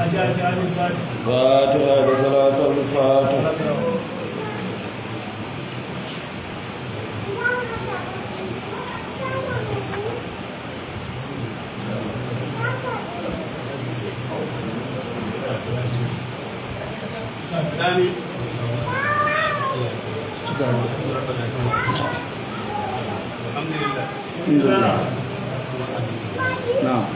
فاتحة صلاة الفاتحة الحمد لله. نعم.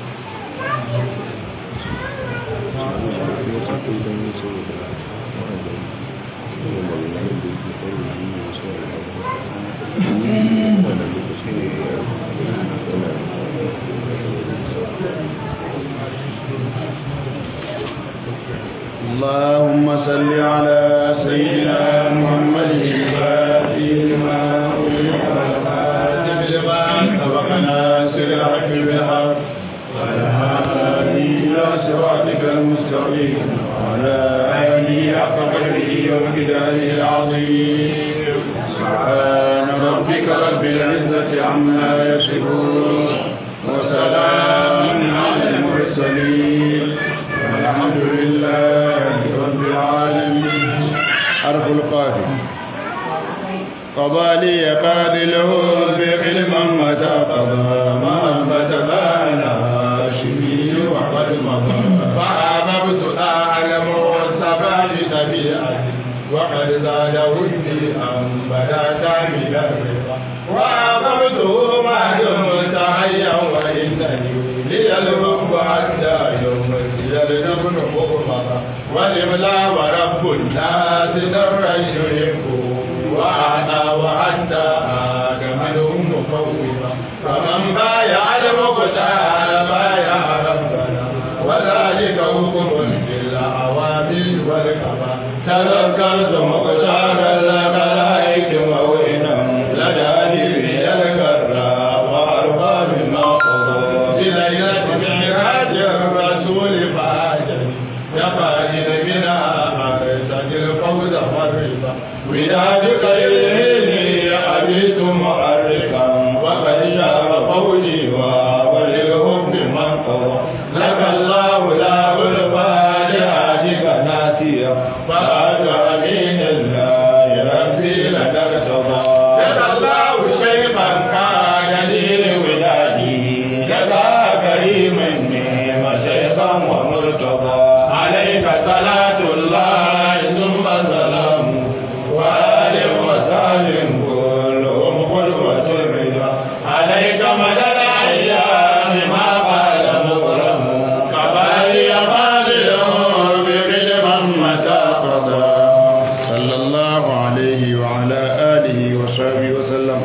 اللهم صل على سيدنا محمد الفاتح لما أغلق والخاتم لما سبق ناصر الحق بالحق والهادي إلى صراطك المستقيم وعلى آله حق قدره ومقداره العظيم سبحان ربك رب العزة عما يصفون وسلام على المرسلين والحمد لله رب العالمين. حرف القاف قضى لي قابله بعلما متى قضى ما فتبان هاشمي وقد مضى فأببت أعلم والصفات طبيعتي وقد زاد ودي أن بدا كامل الرضا وأببته ما دمت حيا وإنني لي الحب حتى يوم يلدغن مغمضا والإملا ورب الناس درا يحبه وأعطى وحتى آدمهم مفوضا فمن بايع المختار بايع ربنا وذلك حكم بالأوامر والكفى تذكرت مختار الملائكة موئنا لدى دبي الكرى وأرقى مما قضى بليلة معراج الرسول فاجني يقال بنا أرسل الفوز والرضا ودادك إليه أبيت مؤرقا وقد جاء فوجي وللحب من قضى لك الله لا ألفى لعادك ناسيا فأت أمين الله ربي لك ارتضى لك الله شيخا كان لي لولادي لك كريم النعم شيخا ومرتضى عليك صلاة الله ثم سلامه وآل وسلم كلهم قدوة الرضا عليك مدى الأيام ما قال مغرم قبائل قابلهم بقدما متى قضى صلى الله عليه وعلى آله وصحبه وسلم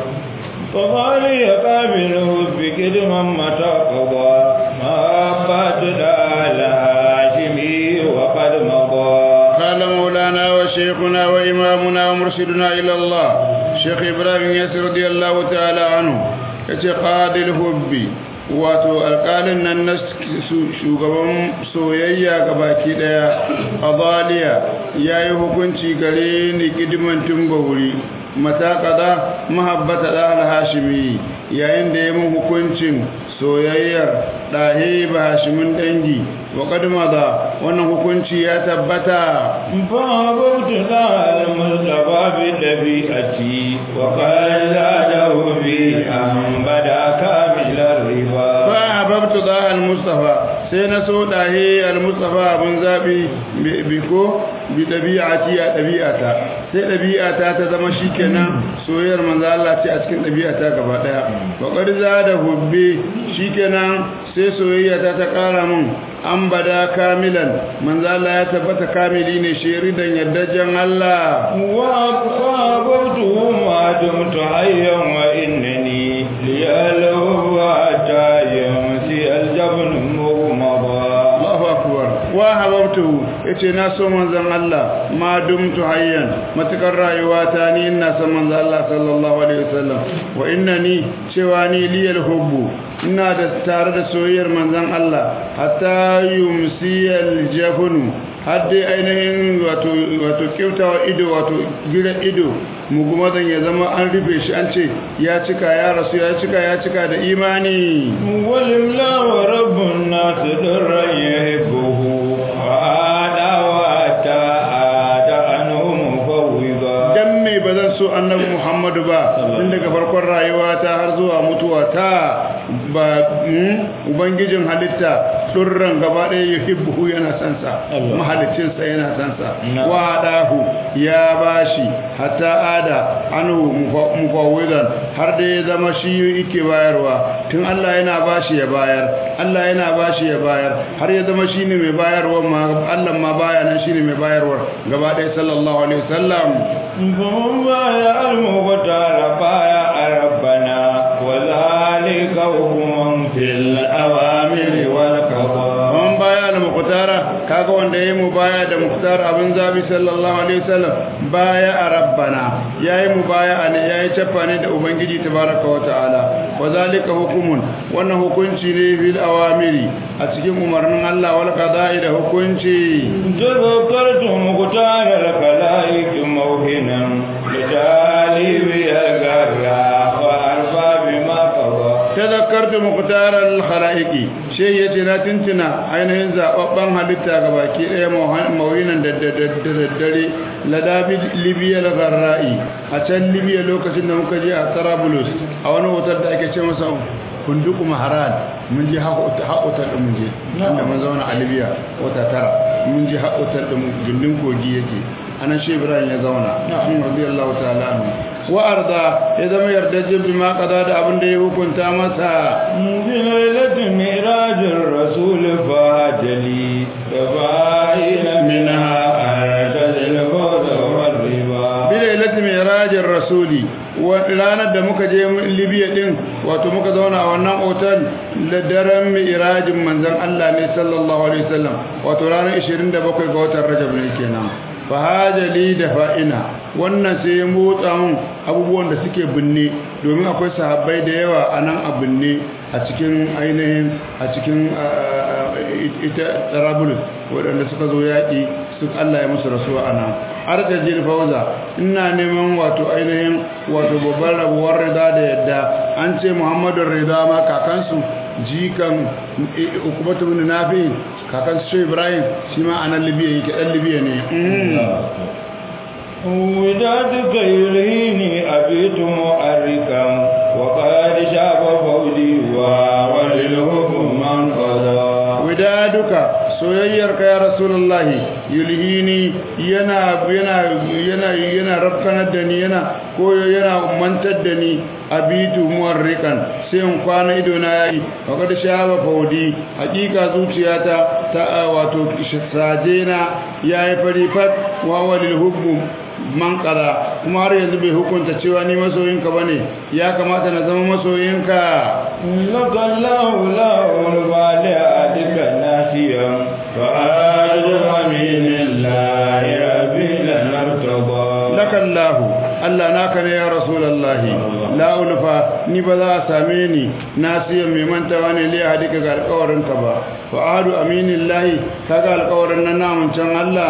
فقال قابله بقدما متى قضى ما بات على هاشمي وقد مضى. قال مولانا وشيخنا وإمامنا ومرشدنا إلى الله شيخ إبراهيم ياسر رضي الله تعالى عنه قاضي الحب wato alƙalin nan na shugaban soyayya gabaki daya azaliya yayi hukunci gare ni kidiman tumbawuri mata qada mahabbata da al-hashimi yayin da yayin hukuncin soyayyar dahi ba hashimin dangi wa qadmada wannan hukunci ya tabbata fa bautu al-mustafa bi dabi'ati wa qala lahu bi an bada kamilar riba fa babtu da al-mustafa sai na so dahi al-mustafa abun zabi biko bi dabi'ati ya dabi'ata sai dabi'ata ta zama shikenan soyayyar manzo Allah ce a cikin dabi'ata gaba daya wa qad zada hubbi shikenan sai soyayya ta kara mun an bada kamilan manzo Allah ya tabbata kamili ne shiridan yaddajan Allah wa qabtu ma dumtu hayyan wa innani liyalu wa tayyamsi aljabn mughmada Allahu akbar wa hababtu yace na so manzon Allah ma dumtu hayyan matakar rayuwa ta ni ina son manzon Allah sallallahu alaihi wasallam wa innani cewa ni liyal hubbu ina da tare da soyayyar manzon Allah hatta yumsiyal jafnu hadde ainihin wato kyautawa ido wato gira ido mugumadan ya zama an rufe shi an ce ya cika ya rasu ya cika da imani walimla wa rabbun nas darran yahibuhu so annabi Muhammadu ba tun daga farkon rayuwa ta har zuwa mutuwa ta ba ubangijin halitta durran gaba ɗaya yuhibbu yana son sa mahalicin sa yana son sa wa dahu ya bashi hatta ada anu mufawwidan har da ya zama shi yake bayarwa tun Allah yana bashi ya bayar Allah yana bashi ya bayar har ya zama shine mai bayarwa ma Allah ma baya nan shine mai bayarwa gaba ɗaya sallallahu alaihi wasallam baya al-muqtar baya rabbana wa zalika hum fil awamir wal qada baya al-muqtar kaga wanda yayi mu baya da muqtar abin zabi sallallahu alaihi wasallam baya rabbana yayi mu baya ne yayi tafa ne da ubangiji tabaraka wa ta'ala wa zalika hukumun wannan hukunci ne fil awamiri a cikin umarnin Allah wal qada'i da hukunci tazakkartu muqtar al-khalaiq mawhinan litalibi al-garra wa arfa bima qada tazakkartu muqtar al-khalaiq shi yace na tintina ainihin zababban halitta gabaki daya mawhinan da daddare ladabi libya al-garra'i a can libya lokacin da muka je a Trablus a wani hotel da ake ce masa kunduku maharan mun ji haƙotar da mun je inda mun zauna a libya wata tara mun ji haƙotar da gindin kogi yake anan shi ibrahim ya zauna radiyallahu ta'ala anhu wa arda ya zama yardaje bi ma qada da abin da ya hukunta masa lailatul mirajir rasul fajali tabaina minha arjal fawda wal riba bi lailatul mirajir rasuli ranar da muka je libya din wato muka zauna a wannan otal da daren mirajin manzon Allah ne sallallahu alaihi wasallam wato ranar 27 ga watan rajab ne kenan fahajali da fa'ina wannan sai ya motsa mun abubuwan da suke binne domin akwai sahabbai da yawa a nan a binne a cikin ainihin a cikin ita Trablus waɗanda suka zo yaƙi su Allah ya musu rasuwa a nan arjajil fauza ina neman wato ainihin wato babban rabuwar rida da yadda an ce Muhammadu Rida ma kakansu jikan Ukubatu bin Nafi kakan su Ibrahim shi ma anan Libya yake dan Libya ne ودادك يلهيني أبيت مؤركا وقد شاب فوزي وللحكم من قضى ودادك soyayyarka ya rasulullahi yulhini yana rafkanar da ni yana koyo yana mantar da ni abitu muwarrikan sai in kwana ido na yayi wakar shaba faudi hakika zuciyata ta wato sajena yayi farifat wa walil hubbu man qada kuma har yanzu bai hukunta cewa ni masoyinka bane ya kamata na zama masoyinka lakallahu lahu bali adika nasiyan fa ajra minallahi rabbil nartaba lakallahu Allah naka ne ya rasulullahi la ulfa ni ba za a same ni nasiyan mai mantawa ne li hadika ga alƙawarinka ba fa adu aminillahi kaga alƙawarin nan namun can Allah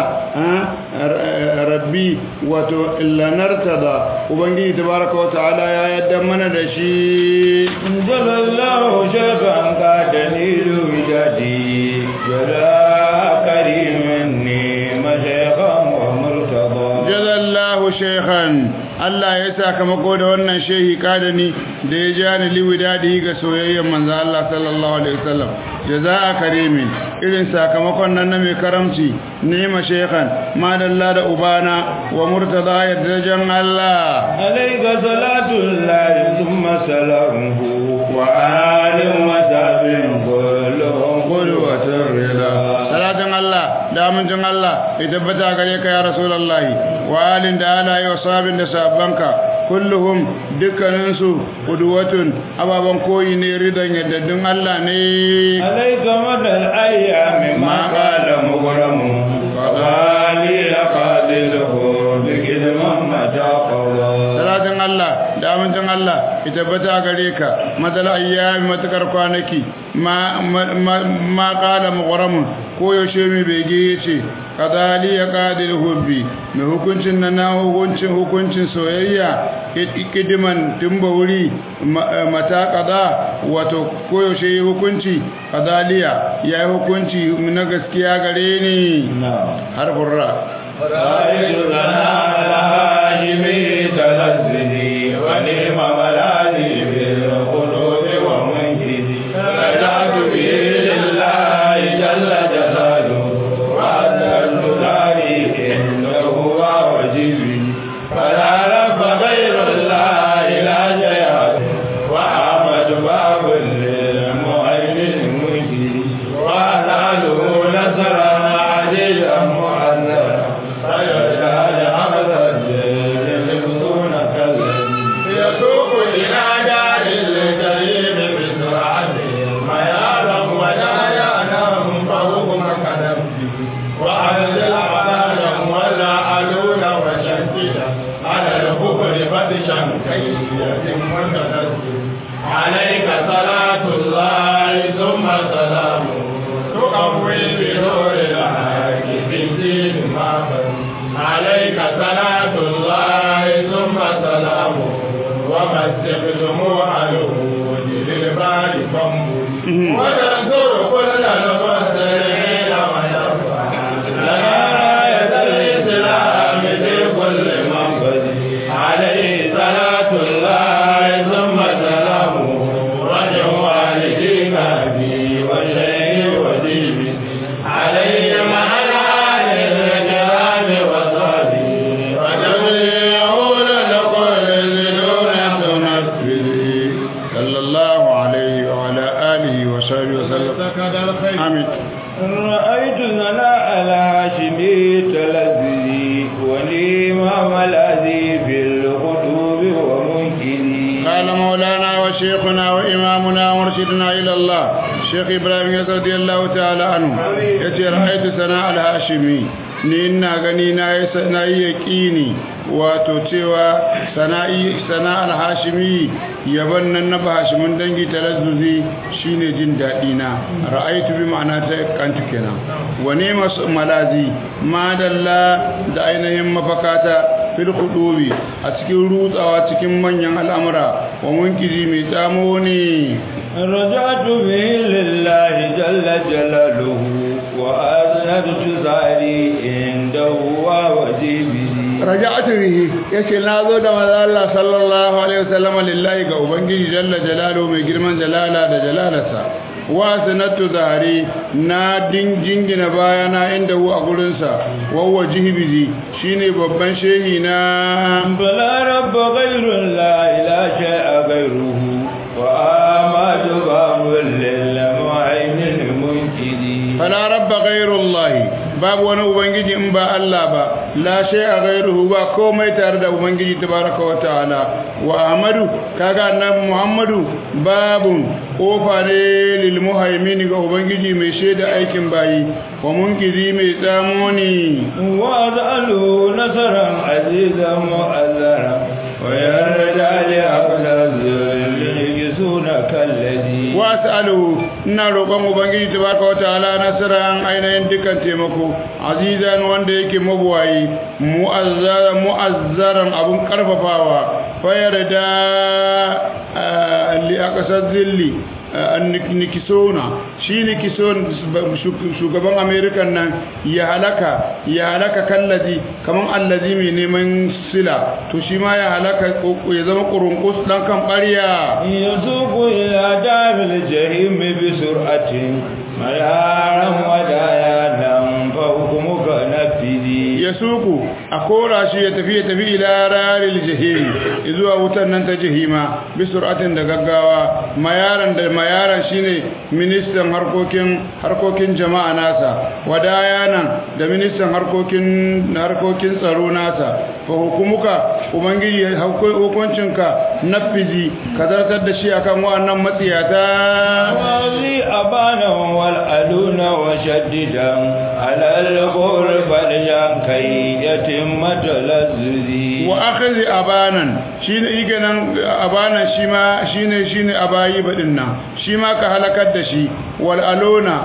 rabbi wato illanartada ubangiji tabaraka wa ta'ala ya yadda mana da shi jalallahu shakan ka dalilu jadi jala karimin ni mashaykan wa murtada jalallahu shaykhan Allah ya sakamako da wannan shehi kadani da ya ja ni liwidadi ga soyayyar manzo Allah sallallahu alaihi wasallam jazaa karimin irin sakamakon nan na mai karamci ne ma shaykhan madalla da ubana wa murtada ya darajan Allah alayka salatullahi thumma salamuhu wa alim wa sahbihi kulluhum qudwatur rida salatan Allah da amincin Allah ya tabbata gare ka ya rasulullahi wa alin da ala wa sahabin da sahabbanka kulluhum dukkaninsu qudwatun ababan koyi ne ridan yaddadun Allah ne alayka madal ayyami ma qala mughramu qali qadiluhu bi kidman mataqala salatin Allah da amincin Allah ya tabbata gare ka madal ayyami matakar kwanaki ma qala mughramu ko yaushe mai bege yace kadali ya kadil hubbi mai hukuncin na hukuncin soyayya kidiman tumba wuri mata kada wato koyaushe yi hukunci kadaliya ya yi hukunci na gaskiya gare ni harfin ra ra'ayi lana alhajimi على الكفر فتشا كي يتم التنزل عليك صلاة الله ثم سلامه تقوي بنور الحق في الدين ما عليك صلاة الله ثم سلامه ومسك دموع الهود للبال فانبذ وتنصر كل المسلمين ويرفع لنا راية الإسلام في كل منبذ عليه صلاة الله ثم سلامه رجع والديك أبي وشيخ وديبي عليه مع الآل الكرام وصحبه وجميعون لكل دون تنفذ صلى الله عليه وعلى آله وصحبه وسلم آمين. رأيت زلاء الهاشمي تلذذي والإمام الذي في الخطوب ومنكري. قال مولانا وشيخنا وإمامنا ومرشدنا إلى الله الشيخ إبراهيم رضي الله تعالى عنه يتي رأيت سناء الهاشمي ni ina gani na yi yaƙini wato cewa sana'ar hashimi yaban nan na hashimin dangi talazzuzi shine jin daɗi na ra'aitu bi ma'ana ta kantu kenan wane masu malazi madalla da ainihin mafakata fil hudubi a cikin rutsawa cikin manyan al'amura wa munkiji mai tsamo ne rajatu bihi lillahi jalla jalaluhu wa aznabtu zari indahu wa wajibi raja'atu bihi yace nazo da manzo Allah sallallahu alaihi wasallam lillahi ga ubangiji jalla jalaluhu mai girman jalala da jalalarsa wa sanatu zahari na jingina bayana inda hu a gurinsa wawa jihibizi shine babban shehi na bala rabba ghayrun la ilaha illa ghayruhu wa amadu babul lil mu'ayyin munkidi fala rabba ghayrullahi babu wani ubangiji in ba Allah ba la shay'a ghayruhu ba komai tare da ubangiji tabaraka wa ta'ala wa ahmadu kaga annabi muhammadu babun kofa ne lil muhaimin ga ubangiji mai shaida aikin bayi wa munkizi mai tsamo ne wa za'alu nasaran azizan mu'azzara wa yarda li aqdazil suna kallazi wa sa'alu ina roƙon ubangiji tabaraka wa ta'ala nasaran ainihin dukkan taimako azizan wanda yake mabuwayi mu'azzaran abun karfafawa fa yarda li aqdazil nikisona shi nikison shugaban amerikan nan ya halaka kallazi kaman allazi mai neman sila to shi ma ya halaka ya zama kurunkus dan kan bariya yazuqu ila dabil jahim bi sur'atin mayaran wadaya nan fa hukumuka nafidi yasuku akora shi ya tafi ila raril jahim zuwa wutan nan ta jahima bi sur'atin da gaggawa mayaran shine ministan harkokin jama'a nasa wadaya nan da ministan harkokin tsaro nasa fa hukumuka ubangiji hukuncinka nafizi ka zartar da shi akan wa'annan matsiyata wazi abana wal aduna wa shaddidan ala al-ghurbat yankai yatimmat lazzi wa akhzi abanan shine iganan abanan shine abayi badin nan shi ma ka halakar da shi wal alona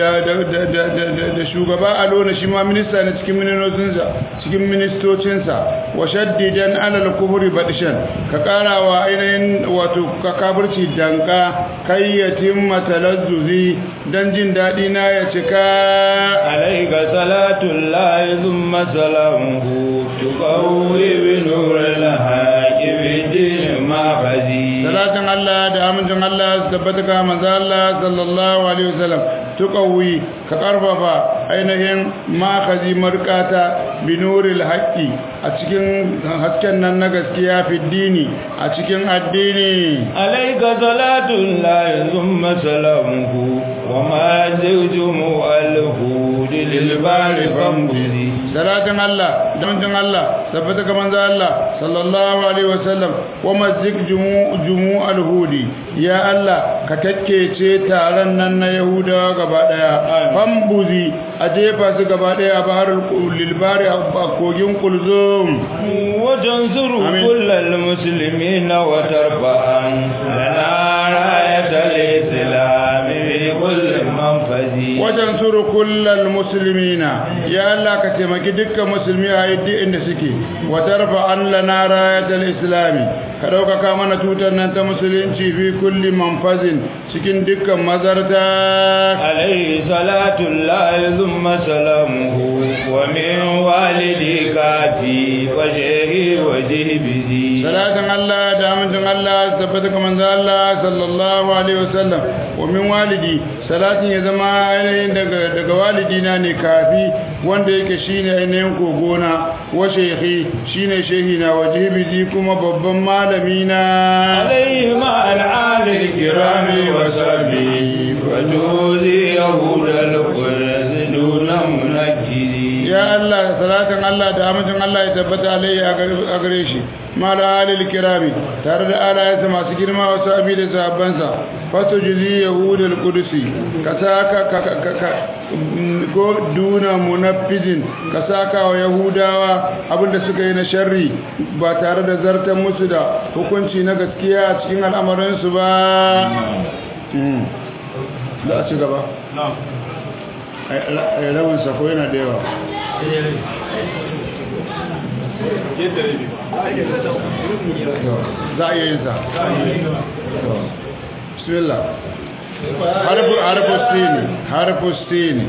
da shugaba alona shi ma minista ne cikin ministocinsa wa shaddidan alal kufri badishan ka karawa ainihin wato ka kafirci danka kayyatin matalazzuzi dan jin dadi na ya cika alayka salatullahi thumma salamuhu tuqawwi bi nuril haqi bi din ma fazi salatin Allah da amincin Allah tabbata ga manzo Allah sallallahu alaihi wasallam tuqawi ka karfafa ainihin makazi markata binuril haqqi a cikin hasken nan na gaskiya fi dini a cikin addini alayka salatullahi thumma salamuhu wa ma zawjumu alhud lil bari famdi salatin Allah da amincin Allah tabbata ga manzo Allah sallallahu alaihi wasallam wa mazzik jumu alhudi ya Allah ka takkece taron nan na Yahudawa gaba daya fambuzi a jefa su gaba daya a baharul lilbari a kogin kulzum وتنصر كل المسلمين وترفع لنا راية الإسلام في كل منفذ وتنصر كل المسلمين يا الله كتمك دك مسلمي هايدي إن سكي وترفع لنا راية الإسلام كدوك كامنا توتنا أنت مسلمين في كل منفذ سكين دك مزرتا عليه صلاة الله ثم سلامه ومن والدي كافي وشيخي وجهبذي صلاة الله دامن الله ثبتك من الله صلى الله عليه وسلم ومن والدي صلاة يزما ainihin daga walidina ne kafi wanda yake shine ainihin kogona wa shekhi shine shehina wa jihbizi kuma babban malamina عليه مع العال الكرام وصحبه وجوزي يهود القرز دون منجدي ya Allah salatan Allah da amincin Allah ya tabbata alai a gare shi mala alil kirami tare da alayensa masu girma wasu abi da sahabbansa fato juzi yahudul qudusi ka saka go duna munaffizin ka saka wa yahudawa abinda suka yi na sharri ba tare da zartan musu da hukunci na gaskiya a cikin al'amarin su ba da a ci gaba rawan sako yana da yawa za a yi sa bismillah harfu stini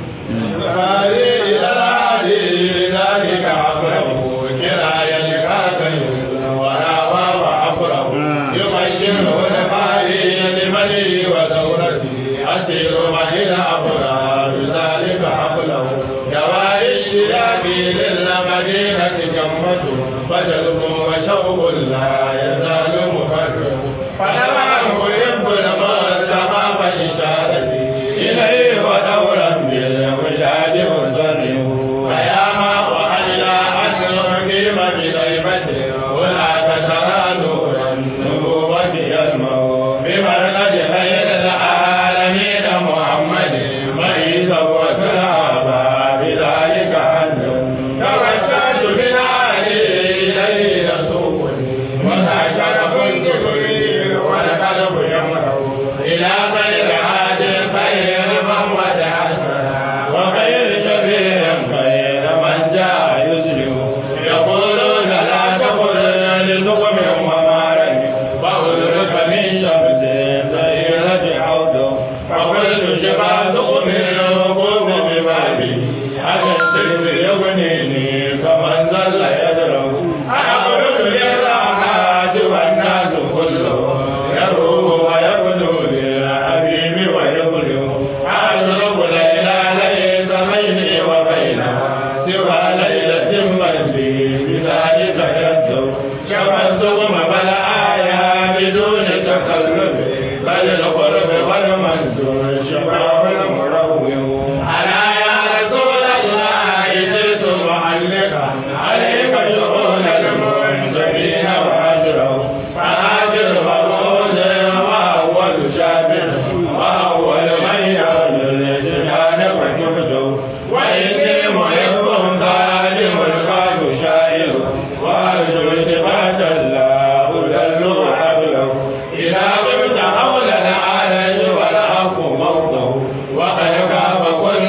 فجلبوا وشوق لا يزال مفرق فلما يحب المصطفى فإشارتي إليه ودورا بالوجاد مزره فيا ما وحلا أسر قيم بغيبته ولا تترى نور النبوة يسمع بمرقد خير العالمين محمد ميزا وسرابا بذلك عنه توجهت بالعالي إليه رسول وذاكر كنت بريء والقلب يمره إلى غير عاد خير من ودعنا وخير شفيع خير من جاء يسلم يقولون لا تقل للقم ومارك فأدرك من شمس سيرة عوده فقلت شفا لقم الوقوف ببابي هذا السيف يغنيني فمن ظل يدرك أخرج للراحات والناس كلهم يروه ويبدو للحبيب ويبلغ أشرب ليلى ليس بيني وبينها سوى ليلة منزلي بذلك يبدو كما الزغم بالآية بدون تكلف بل القرب والمنزول شفاء المروع ألا يا رسول الله جئت معلقا عليك شؤون المنزلين وأجره فهاجر مبعوث وأول شابر وأول من يرد الجنان وجهده وإني محب ظالم القلب شائر وأرجو التفات الله ذل وحبله إذا غبت حول العالج والحق موته وقد خاب كل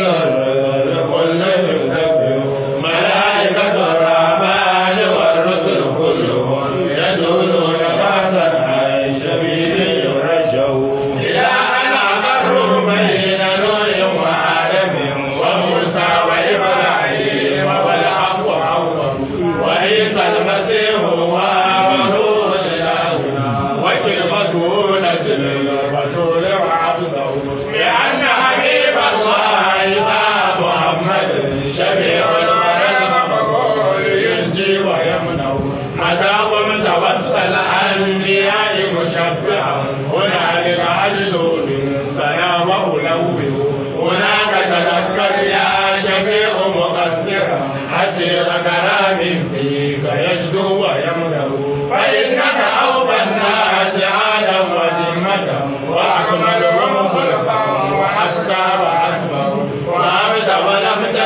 يذبه ملائكة الرحمن والرسل كلهم يدولون بعثا عن شبيب يرجو إلى أن أقروا بين نوح وآدم وموسى وإبراهيم والحق حوضه وعيسى المسيح وروح الإله وكلمته نزل الرسول وعبده لأن حبيب الله محمد شفيع الورى مقبول ينجي ويمنع متى قمت وسط الأنبياء مشفعا هنالك عجل سنا وألوه هناك تذكر يا شفيع مقصرا حسير كلام فيك يجدو ويمنع فإنك أوفى الناس عادا وذمة وأكملهم خلقا وحتى وأكبر وأبدى ولم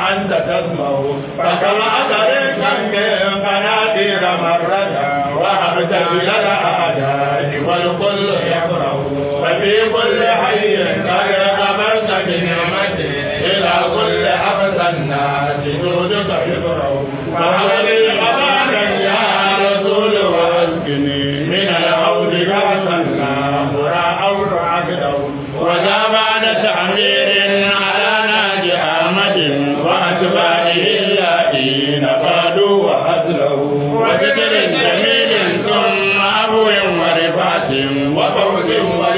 وأنت تسمع فكما أدرك من قنادير مرة وهبت إلى الأعداء والكل يفرح وفي كل حي قد خبرت بنعمته إلى كل أقصى الناس جودك يفرح فهل أمانا يا رسول وأسقني من العود كأسا لا أمر عقده وذا بعد تعمير على ناجي أحمد وأتباعه اللائين قادوا وأسلوا وذكر جميل ثم أبو ورفعة وفوز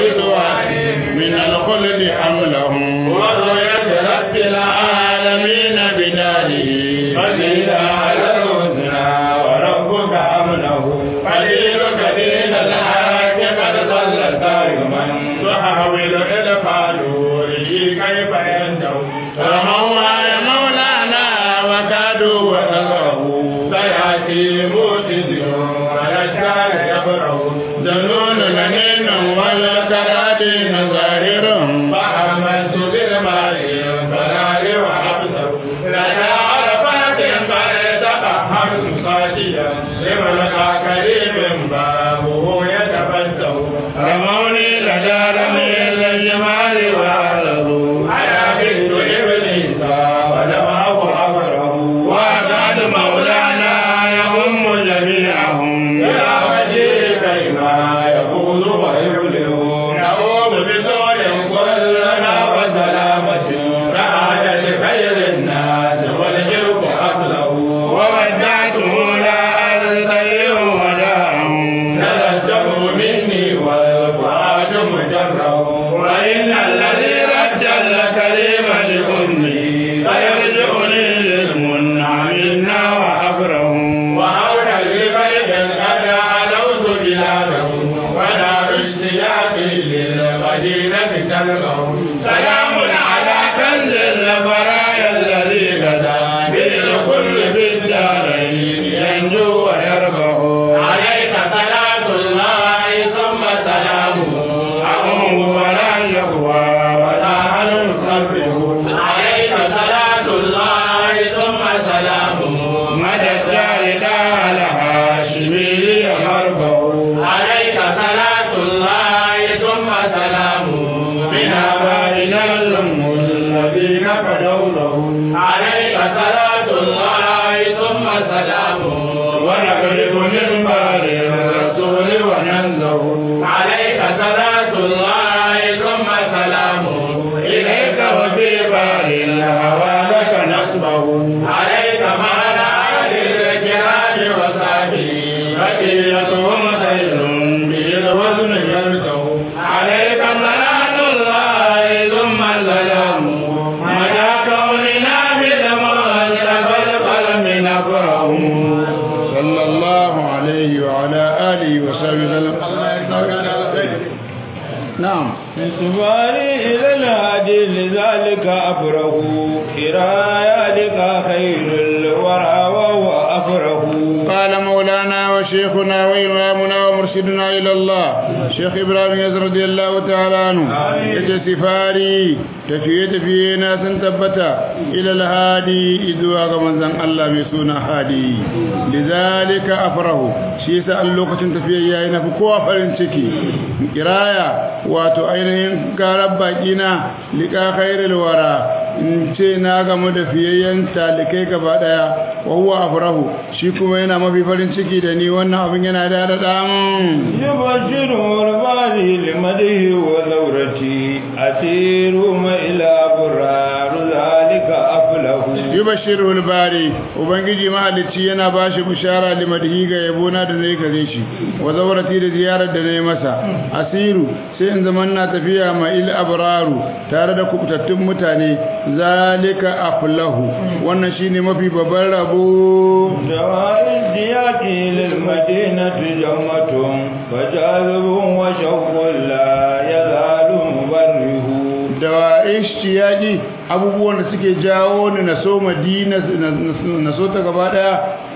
ورضوان من الخلد حملهم ورؤية رب العالمين بداره فزيد على الحسنى وربك حمله قليلك دين الحاج قد ظل دائما تحاول إدخاله كيف ينجو فهو يا مولانا وكادوا وتغربوا سيأتي موتد ولشار يفرح ذنون منين والكرادين ظاهر فأمنت بالماء فلا وحبسه لدى عرفات فلتقهرت خاشيا لملقى كريم بابه يتفتح رموني لدى رمي الجمال وعرضوا على بنت إبليس ولمعه أبره وأسعد مولانا يهم جميعهم إلى وجهه كيما يفوز ويفلح نعوذ بسوء كلنا وسلامة رعاية خير الناس والحرب أصله وودعته لا ألتقي وداعه نلته مني والفؤاد مجره وإن الذي رد الكريم لأمي سيرجعني للمنعم منا وأبره وأولى لغير قد علوت بلاده ودار اشتياق للمدينة تلقه سلام على كنز البرايا الذي غدا به الكل في الدارين ينجو ويربح عليك صلاة الله ثم سلامه أمه ولا يقوى ولا هل يصرفه عليك صلاة الله ثم سلامه مدى الدار دار هاشمي مربه عليك صلاة الله ثم سلامه من آبائنا الأم الذين فدوا له عليك صلاة الله ثم سلامه ونقرب من بار الرسول وننزه عليك صلاة الله ثم سلامه إليك وفي بار الهوى لك نصبه عليك مع الآل الكرام وصحبه بقيتهم خير به الوزن يرتو عليك صلاة الله ثم سلامه مدى كوننا بالمصطفى القلم نفره صلى الله عليه وعلى آله وسلم. نعم. انتظاري إلى الهادي لذلك أفره إراياتك خير الورى وهو أفره. قال مولانا وشيخنا وإمامنا ومرشدنا إلى الله شيخ إبراهيم يزر رضي الله تعالى عنه يتسفاري تفيه ناسا تبتا إلى الهادي إذواغ منزن الله بسونا هادي لذلك أفره شيسا اللوكة تفيه يأينا فكوا فرنشكي إرايا واتو ainihin karar bakina liƙa khairul wara in ce na gamu da fiyayyen talikai gaba daya wa huwa afrahu shi kuma yana mafi farin ciki da ni wannan abin yana da mun yubashiru rabbi limadihi wa zawrati asiru ma ila burar zalika aflahu yubashiru albari ubangiji mahalicci yana bashi bishara limadihi ga yabona da nayi gare shi wa zawrati da ziyarar da nayi masa asiru sai in zaman na tafiya ma il abraru tare da kubutattun mutane zalika aflahu wannan shine mafi babban rabo jawa'id diyati lil madinati jammatun fajazibun wa shawqul la yazalu mubarrihu da ishtiyaqi abubuwan da suke jawo ni na so madina na so ta gaba daya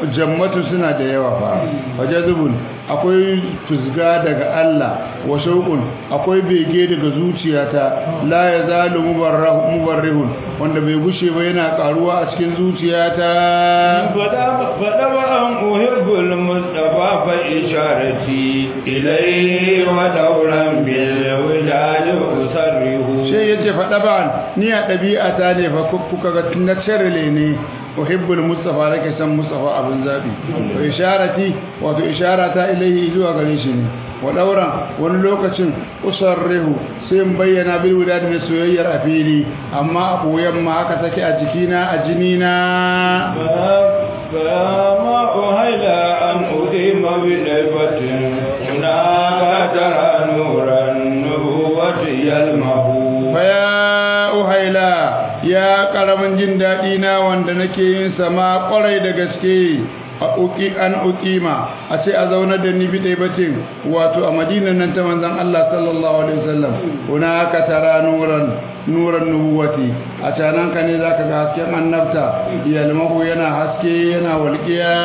jammatu suna da yawa fa wajazubun akwai fuzga daga Allah wa shauqun akwai bege daga zuciyata la yazalu mubarrihun wanda bai gushe ba yana karuwa a cikin zuciyata fada wa an uhibbul mustafa fa isharati ilayhi wa dawran bil wijad usarrihu sai yace fada ba ni a dabi'ata ne fa kuka ga naturally ne uhibbul mustafa lake san mustafa abin zabi wa isharati wato isharata ilayhi zuwa gare shi ne wa daura wani lokacin usarrihu sai in bayyana bil wadad da soyayyar a fili amma a boyen ma haka take a jikina a jinina فما أهلا أن أقيم بليبة هناك ترى نور النبوة يلمه فيا أهلا يا karamin jin daɗi na wanda nake yin sama ƙwarai da gaske an uqima a ce a zauna da ni bidai batin wato a madinan nan ta manzon Allah sallallahu alaihi wasallam hunaka tara nuran nubuwati a canan ka ne zaka ga hasken annabta yalmahu yana haske yana walqiya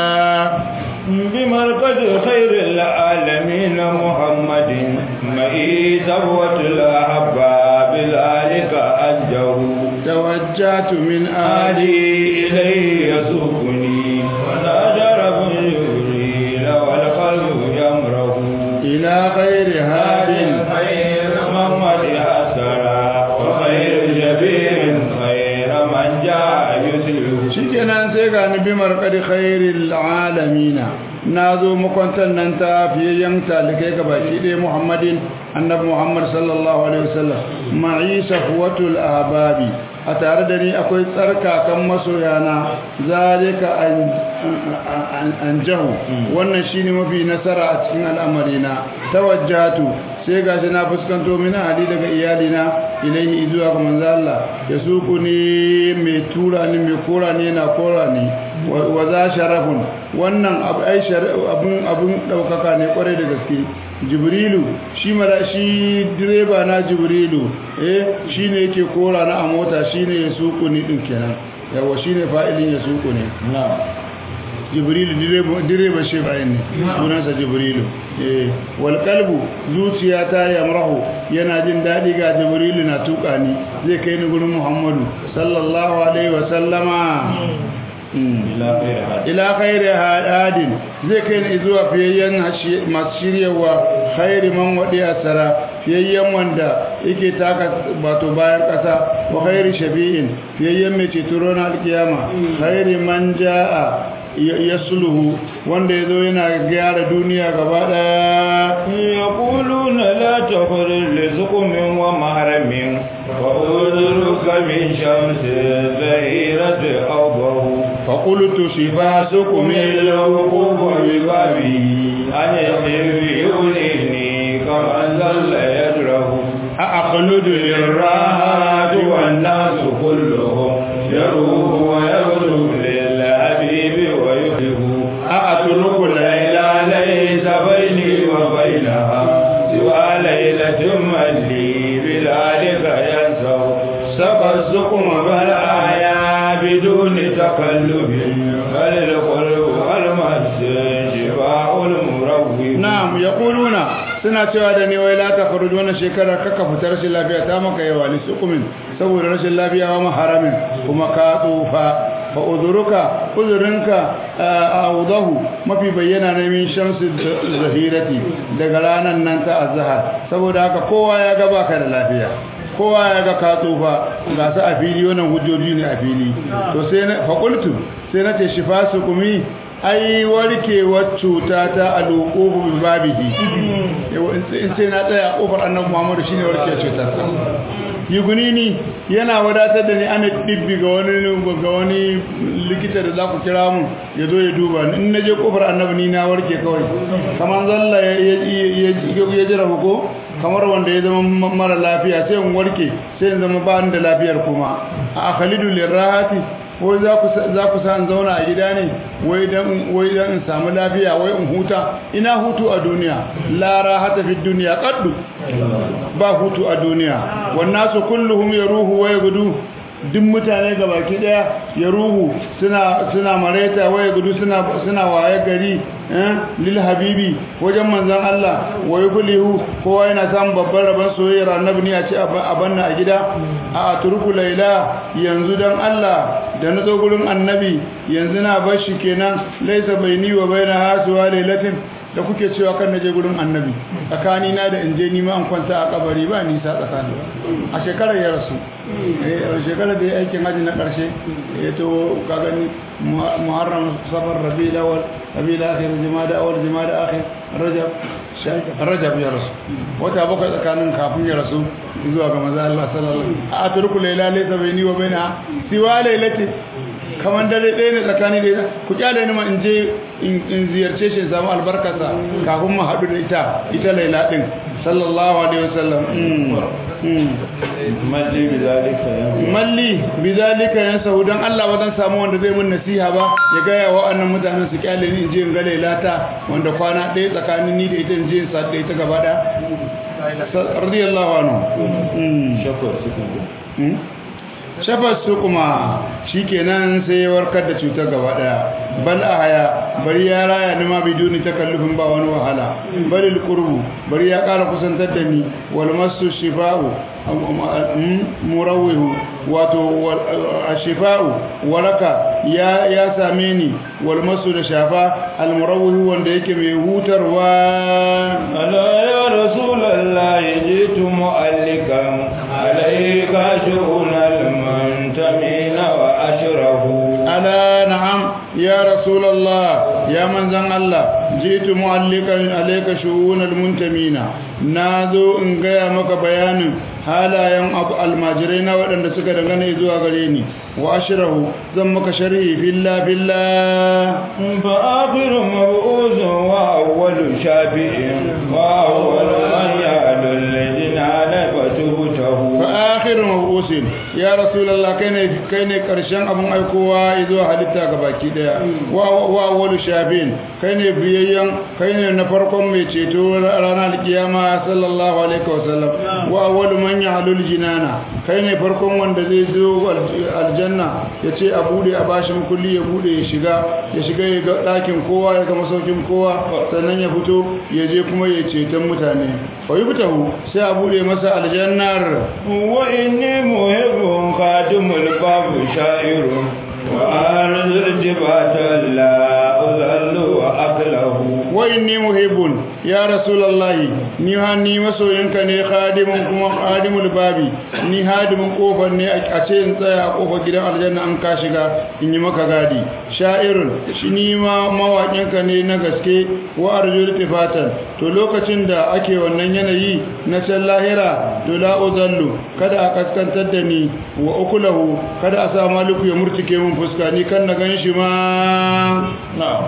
بمركز خير العالمين محمد مئي ثروة الأحباب ذلك أجه توجهت من آلي إليه يسوقني ونادر جبريل والقلب يمره إلى خير هاد خير محمد أسرى وخير جبير خير من جاء يسلم shikenan sai ga ni bi marqadi khairil alamina nazo makwantan nan ta fiyayyan talikai ga baki dai Muhammadin annabi Muhammad sallallahu alaihi wasallam ma'i safwatul ahbabi a tare da ni akwai tsarkakan masoyana zalika an jahu wannan shine mafi nasara a cikin al'amarina tawajjatu sai gashi na fuskanto min hali daga iyalina ilaihi zuwa ga manzo Allah ya suku ni mai tura ni mai kora ni na kora ni wa za sharafun wannan abun daukaka ne kwarai da gaske jibrilu shi direba na jibrilu shine yake kora na a mota shine ya suku ni din kenan yawa shine fa'ilin ya suku ne jibrilu direba shi bayan ne sunansa jibrilu wal qalbu zuciyata yamrahu yana jin dadi ga jibrilu na tuka ni zai kai ni gurin Muhammadu sallallahu alaihi wa sallama ila khairi hadin zai kai ni zuwa fiyayyen masu shiryawa khairi man wadi asara fiyayyen wanda yake taka bato bayan kasa wa khairi shafi'in fiyayyen mai ceturo na alkiyama khairi man jaa yasluhu wanda yazo yana gyara duniya gaba daya yaquluna la takhruj rizqun wa mahramin wa udruka min shamsi zahirati awdahu faqultu shifasukum al-wuquf bi babi ana yulini kama zalla yadrahu aqludu lirrahad wan nas kulluhum yaruhu wa yabdu أترك ليلى ليس بيني وبينها سوى ليلة من لي بذلك ينسو سقى السقم بالآية بدون تقلب بل القلب والمس شفاء المروي نعم يقولون suna cewa da ne wai la ta faruji wannan shekara kaka fitar rashin lafiya ta maka yawa li sukumin saboda rashin lafiya wa maharamin kuma ka tsufa fa uzurinka awdahu mafi bayyana ne min shamsi zahirati daga ranan nan ta azhar saboda haka kowa ya ga baka da lafiya kowa ya ga ka tsufa ga su a fili wannan hujjoji ne a fili to sai na fakultu sai na ce shifasu kumi ai warkewar cuta ta alƙubu bi babihi in sai na tsaya kofar annabi Muhammad shine warkewar cutar sa yugunini yana wadatar da ni ana dibbi ga wani likita da za ku kira mu ya zo ya duba in naje kofar annabi ni na warke kawai kamar zalla ya jira ko kamar wanda ya zama mara lafiya sai in warke sai in zama ba ni da lafiyar kuma a khalidu lirahati wai za ku sa in zauna a gida ne wai dan in samu lafiya wai in huta ina hutu a duniya la rahata fi dunya qaddu ba hutu a duniya wan nasu kulluhum yaruhu wa yagudu duk mutane gabaki daya ya ruhu suna mareta waye gudu suna waye gari lil habibi wajen manzon Allah waye kulihu kowa yana samun babban rabon soyayyar annabi ne a ce a banna a gida a turku laila yanzu dan Allah da na zo gurin annabi yanzu na bar shi kenan laisa baini wa baina hasuwa lailatin da kuke cewa kan naje gurin annabi tsakani na da inje ni ma an kwanta a kabari ba nisa tsakani a shekarar ya rasu a shekarar da ya aikin haji na karshe to ka gani muharram safar rabiul awwal rabiul akhir jumada awwal jumada akhir rajab ya rasu wata bakwai tsakanin kafin ya rasu zuwa ga manzo Allah sallallahu alaihi wasallam a turku laila laysa baini wa baina siwa lailati kamar dare ɗaya ne tsakani da ku kyale ni ma in je in ziyarce shi samu albarkarsa kafin mu haɗu da ita laila ɗin sallallahu alaihi wasallam malli bizalika ya sahu dan Allah ba zan samu wanda zai mun nasiha ba ya gaya wa annan mutanen su kyale ni in je in ga lailata wanda kwana ɗaya tsakanin ni da ita in je in sa da ita gaba da radiyallahu anhu shafar su kuma shi kenan sai ya warkar da cutar gaba daya bal a haya bari ya raya ni ma biduni takallufin ba wani wahala balil qurbu bari ya kara kusantar da ni wal masu shifa'u murawwihu wato ashifa'u waraka ya same ni wal masu da shafa al murawwihu wanda yake mai hutarwa ala ya rasulullahi jitu mu'allikan alayka shu'unal muntamina wa ashrahu ala na'am ya rasulullah ya manzan Allah jitu mu'allikan alayka shu'unal muntamina nazo in gaya maka bayanin halayen almajirai na waɗanda suka dangane zuwa gare ni wa ashrahu zan maka sharhi billah fa akhiru mab'uzun wa awwalu shafi'in wa awwalu man ya'dul jinana fatubtahu fa akhiru mab'uzin ya rasulullah kai ne karshen abun aikowa zuwa halitta gabaki daya wa awwalu shafi'in kai ne biyayyan kai ne na farkon mai ceto ranar kiyama sallallahu alaihi wasallam wa awwalu man ya'dul jinana kai ne farkon wanda zai zo aljanna yace a bude a bashi kulli ya bude ya shiga ya ga dakin kowa ya ga masaukin kowa sannan ya fito ya je kuma ya ceton mutane wa yubtahu sai a bude masa aljannar wa inni muhibbun khadimul babu sha'irun wa arzul jibata la uzallu wa aqlahu wa inni muhibbun ya rasulullahi ni masoyinka ne khadimun kuma khadimul babi ni hadimin kofar ne a ce in tsaya a kofar gidan aljanna an ka shiga in yi maka gadi sha'irun shi ni ma mawaƙinka ne na gaske wa arjul tifatan to lokacin da ake wannan yanayi na can lahira to la uzallu kada a kaskantar da ni wa ukulahu kada a sa maliku ya murtike mun fuska ni kan na gan shi ma na'am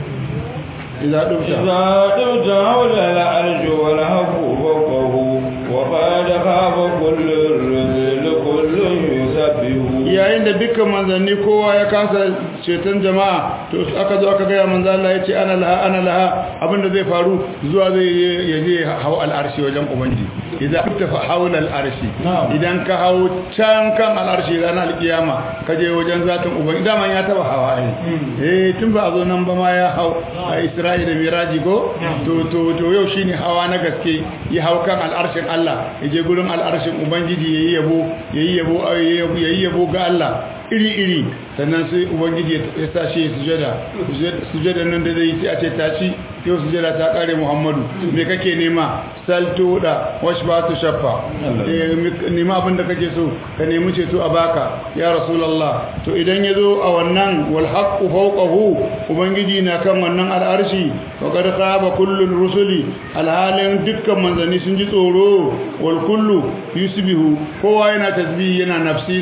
إذا دمت حول العرش والهف فوقه وقد خاب كل الرذل كل يسبه yayin da dukkan manzanni kowa ya kasa ceton jama'a to aka zo aka gaya manzo Allah yace ana laha abinda zai faru zuwa zai yaje hawa al'arshi wajen ubangiji idan tafa hawla al'arshi idan ka hawo can kan al'arshi ranar alkiyama ka je wajen zatin ubangiji daman ya taba hawa tun ba a zo nan ba ma ya hau a Isra'i da Miraji go to yau shine hawa na gaske ya hau kan al'arshin Allah yaje gurin al'arshin ubangiji yayi yabo ga Allah iri sannan sai ubangiji ya tashi sujada nan da zai sai a ce tashi yau sujada ta kare Muhammadu me kake nema salto da washbatu shaffa nema abin da kake so ka nemi ceto a baka ya rasulullah to idan yazo a wannan wal haqqu fawqahu ubangiji na kan wannan al'arshi wa qad khaba kullu rusuli alhalin dukkan manzanni sun ji tsoro wal kullu yusbihu kowa yana tasbih yana nafsi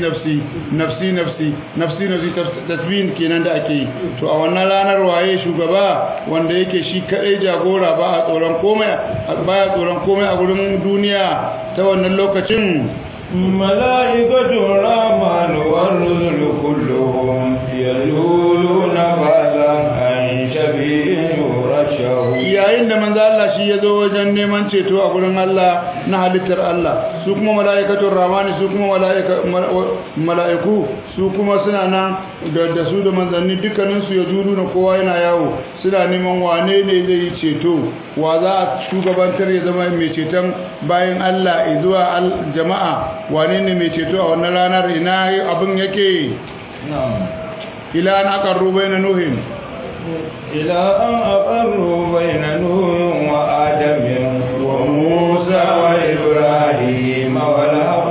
tasbihin kenan da ake yi to a wannan ranar waye shugaba wanda yake shi kadai jagora ba a tsoron komai a gurin duniya ta wannan lokacin mala'ikatu rahman wa rusulu kulluhum yaluluna ba'dan an shabi'in yurashahu yayin da manzo Allah shi yazo wajen neman ceto a gurin Allah na halittar Allah su kuma mala'ikatun ramani su kuma mala'iku su kuma suna nan da su da manzanni dukkaninsu ya juru na kowa yana yawo suna neman wane ne zai yi ceto wa za a shugabantar ya zama mai ceton bayan Allah zuwa jama'a wane ne mai ceto a wannan ranar ina abin yake ila an aqarru bayna nuhin ila an aqarru bayna nuhin wa adamin wa musa wa ibrahim wa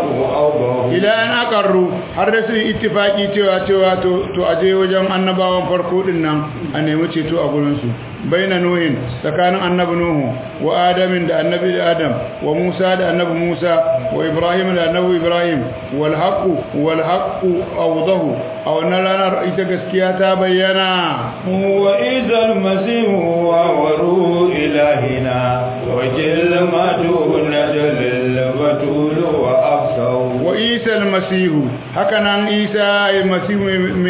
lahu ila an aqarru har da sun ittifaki cewa to aje wajen annabawan farko din nan a nemi ceto a gurin su baina nuhin tsakanin annabi nuhu wa adamin da annabi adam wa musa da annabi musa wa ibrahim da annabi ibrahim wal haqu awdahu a wannan ranar ita gaskiya ta bayyana wa idal masihu wa waru ilahina wa jilmatu najlil batul wa afsahu wa isa almasihu hakanan isa almasihu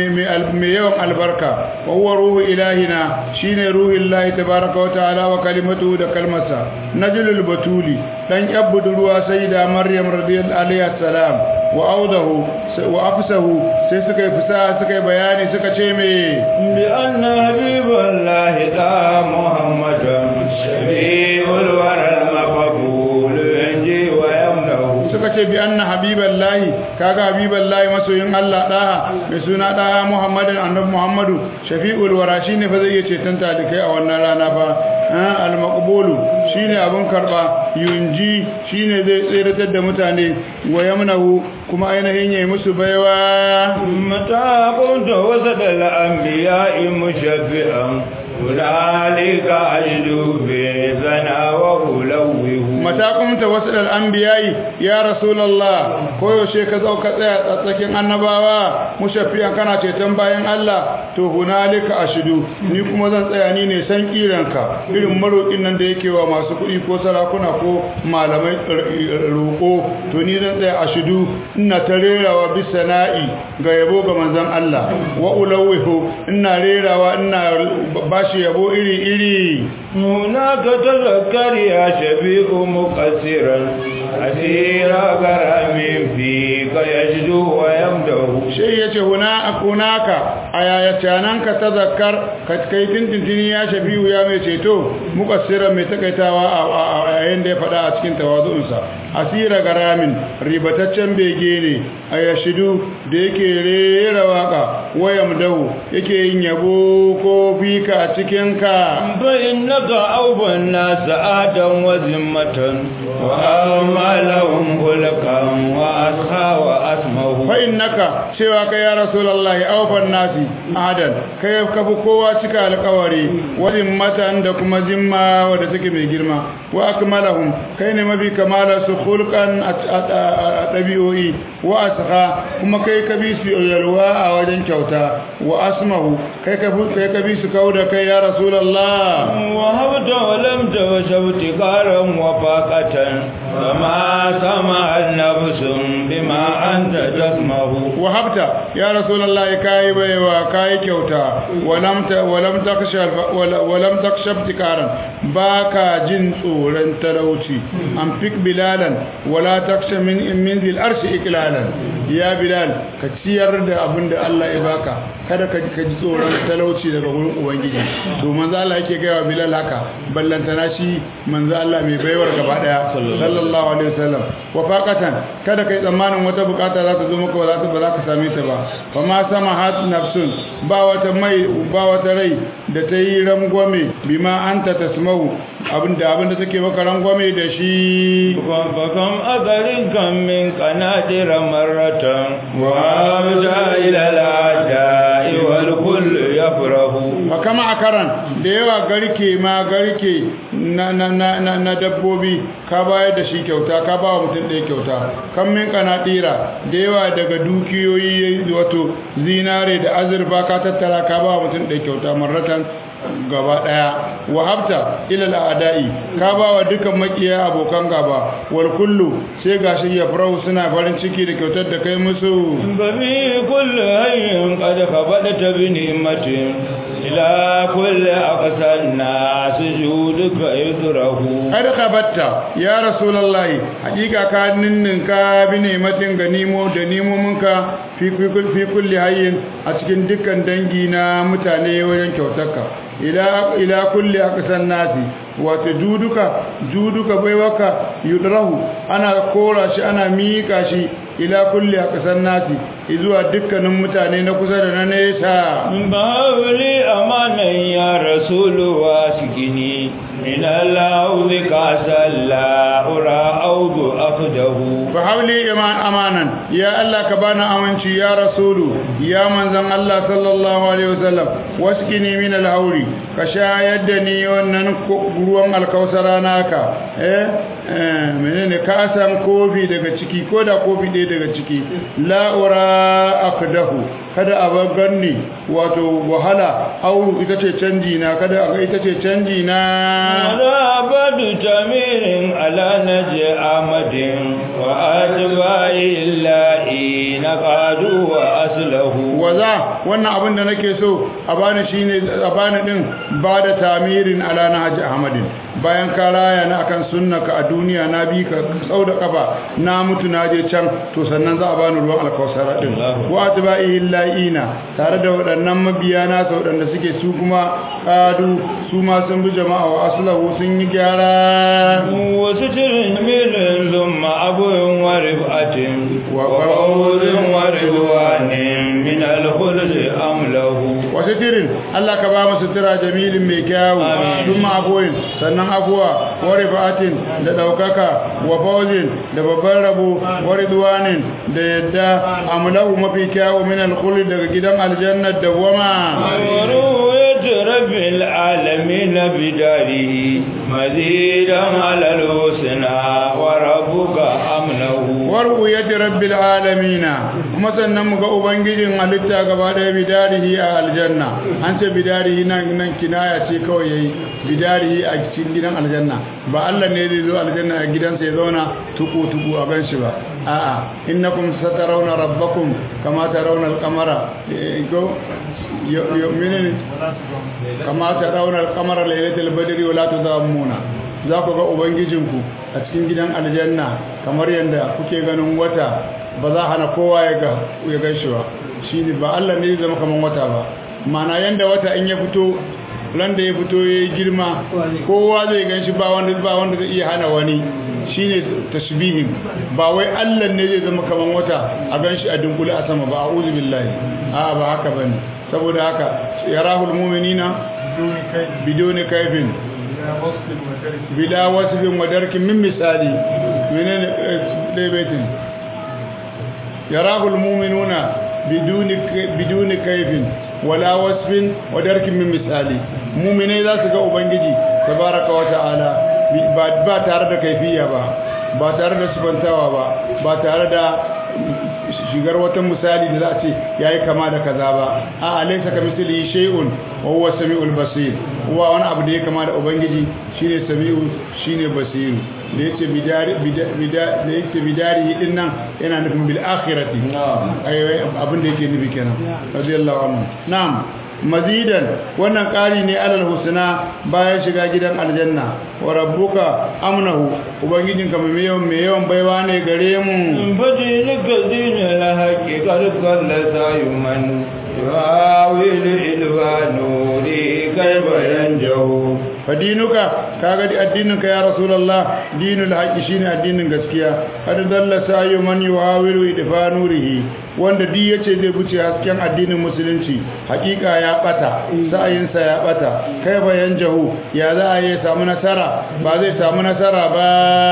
mai yawan albarka wa huwa ruhu ilahina shine ruhu Allah tabaaraka wa ta'ala wa kalimatu da kalmasa najlul batuli dan yabbudu ruwa sayyida maryam radiyallahu alaiha salam wa audahu wa afsahu sai suka yi fasaha suka yi bayani suka ce me bi anna habiballahi da muhammadan shabiul waral maqbul yanji wa yamnahu suka ce bi anna habiballahi kaga habiballahi masoyin Allah daha mai suna daha muhammadin annabi muhammadu shafiul wara shine fa zai ce tanta da kai a wannan rana fa al maqbulu shine abun karba yunji shine zai tsiratar da mutane wa yamnahu kuma ainihin yayi musu baiwa mata kunta wasadal anbiya'i mushabbihan hunalika ajdu bi zana wa ulawihu mata kunta wasadal anbiya'i ya rasulullah koyaushe ka zo ka tsaya tsakin annabawa mushabbihan kana ceton bayan Allah to hunalika ashdu ni kuma zan tsaya ni ne san kiranka irin marokin nan da yake wa masu kuɗi ko sarakuna ko malamai roƙo to ni zan tsaya ashdu ina ta rerawa bisana'i ga yabo ga manzon Allah wa ulawihu ina rerawa ina bashi yabo iri iri hunaka tazakkar ya shabi'u muqassiran asira garamin fi ka yajdu wa yamdahu shi yace hunaka ayayatananka tazakkar kai tintintini ya shabi'u ya mai ceto muqassiran mai takaitawa a yayin da ya faɗa a cikin tawazu'unsa asira garamin ribataccen bege ne a yashidu da yake rera waka wayam dahu yake yin yabo ko fika a cikinka fa innaka awban nas adam wa zimmatan wa amalahum hulqan wa asha wa asmahu fa innaka cewa kai ya rasulullahi awban nasi adan kai ka fi kowa cika alƙawari wa zimmatan da kuma zimma wadda take mai girma wa akmalahum kai ne mafi kamala su hulqan a dabi'o'i wa asha kuma kai ka bi su yalwa a wajen kyauta wa asmahu kai ka bi su kauda kai ya rasulullah wa habta wa lam tawashawti qaran wa faqatan kama sama an-nafsum bima anta tasmahu wa habta ya rasulullah kai baiwa kai kyauta wa lam takshaf tikaran baka jin tsoron talauci an fik bilalan wala taksha min zil arshi iklalan ya bilal ka ciyar da abin da Allah ya baka kada ka ji tsoron talauci daga wurin ubangiji to manzo Allah yake gaya wa bilal haka ballantana shi manzo Allah mai baiwar gaba daya sallallahu alaihi wasallam wa faqatan kada kai tsammanin wata bukata za ta zo maka ba za ka same ta ba fa ma samahat nafsun ba wata rai da ta yi rangwame bima anta tasmau abinda take maka rangwame da shi fakam agarin kan min kanadira marratan wa abda ila al-adai wal kull yafrahu fakama akaran da yawa garke na dabbobi ka bayar da shi kyauta ka ba mutum da kyauta kan min kanadira da yawa daga dukiyoyi wato zinare da azurfa ka tattara ka ba mutum da kyauta marratan gaba daya wahabta ila al'adai ka bawa dukan makiya abokan gaba wal kullu sai gashi ya farahu suna farin ciki da kyautar da kai musu babi kullu hayyin qad khabadta bi ni'matin ila kulli aqsanna sujuduka yudrahu kada khabatta ya rasulullahi hakika ka ninninka bi ni'matin ganimo da nimominka fi kulli hayyin a cikin dukkan dangi na mutane wajen kyautarka ila kulli aqsan nasi wato juduka baiwaka yudrahu ana kora shi ana mika shi ila kulli aqsan nasi zuwa dukkanin mutane na kusa da na nesa bawli amanan ya rasulu wasikini min al-awdi kasalla ura audu afdahu fa hawli amanan ya Allah ka bana aminci ya rasulu ya manzon Allah sallallahu alaihi wasallam wasikini min al-awri ka shayar da ni wannan ruwan alkausara naka menene ka san kofi daga ciki ko da kofi ɗaya daga ciki la'ura akdahu kada a ganni wato wahala auru ita ce canji na kada a ita ce canji na wala badu tamirin ala naji amadin wa ajbai illahi naqadu wa aslahu waza wannan abin da nake so a bani shine a bani din ba da tamirin ala naji ahmadin bayan ka raya na akan sunnaka a duniya na bi ka sau da kafa na mutu na je can to sannan za a bani ruwan alkausara din wa atba'i illa'ina tare da waɗannan mabiya na sa waɗanda suke su kuma kadu su ma sun bi jama'a wa aslahu sun yi gyara wasu tirin milin zumma abun wa rifatin wa qawlin wa ridwanin min al-khuld amlahu wasu tirin Allah ka ba mu sutura jamilin mai kyawu zumma abuin sannan abuwa wa rifatin da daukaka wa fawzin da babban rabo wa ridwanin da yadda amlahu mafi kyawu min al-khuld daga gidan aljanna da wama rabbil alamin bidarihi mazidan ala al-husna wa rabbuka amnahu waru yati rabbil alamin kuma sannan muga ubangijin halitta gaba daya bidarihi a aljanna an ce bidarihi nan kinaya ce kawai yayi bidarihi a cikin gidan aljanna ba Allah ne zai zo aljanna a gidansa ya zauna tuku a ganshi ba a'a innakum satarawna rabbakum kama tarawna al-qamara yu'minun kama tarawna al-qamara laylatal badri wa la tudammuna za ku ga ubangijinku a cikin gidan aljanna kamar yanda kuke ganin wata ba za hana kowa ya gaishe ba shine ba Allah ne zai zama kaman wata ba mana yanda wata in ya fito ran da ya fito yayi girma kowa zai ganshi ba wanda zai iya hana wani shine tashbihin ba wai Allah ne zai zama kaman wata a ganshi a dunkule a sama ba a'udhu billahi a ba haka bane saboda haka yarahul mu'minina biduni kaifin bila wasfin wa darkin min misali menene dai baitin yarahul mu'minuna biduni kaifin wala wasfin wa darkin min misali mu'minai za su ga ubangiji tabaraka wa ta'ala ba tare da kaifiya ba tare da sifantawa ba tare da shigar wata misali da za a ce yayi kama da kaza ba a alaysa kamithlihi shay'un wa huwa samiul basir huwa wani abu da ya kama da ubangiji shine samiu shine basiru da yace bidari din nan yana nufin bil akhirati abin da yake nufi kenan radiyallahu anhu na'am mazidan wannan ƙari ne alal husna bayan shiga gidan aljanna wa rabbuka amnahu ubangijinka mai yawan baiwa ne gare mu fadilika dinul haqqi qad qalla sayman yawil ilwanu li kayfa yanjahu fadinuka kaga addininka ya rasulullah dinul haqqi shine addinin gaskiya qad dalla sayman yuhawilu idfanurihi wanda di yace zai buce hasken addinin musulunci hakika ya bata sa'ayinsa ya bata kai bayan jahu ya za a yi samu nasara ba zai samu nasara ba